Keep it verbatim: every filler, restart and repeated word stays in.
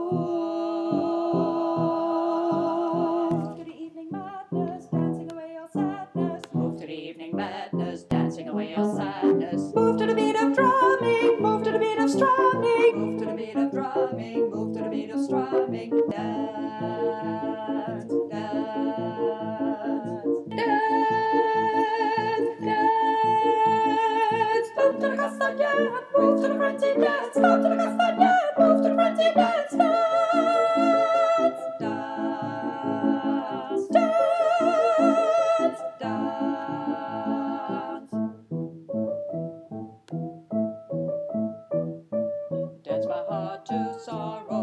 Move to the evening madness, dancing away all sadness. Move to the evening madness, dancing away all sadness. Move to the beat of drumming, move to the beat of strumming. Move to the beat of drumming, move to the beat of strumming. Dance, dance, dance, dance. Move to the castagnet, move to the frenzy dance. Move to the castagnet, move to the frenzy dance. Dance, dance, dance, dance. Dance my heart to sorrow.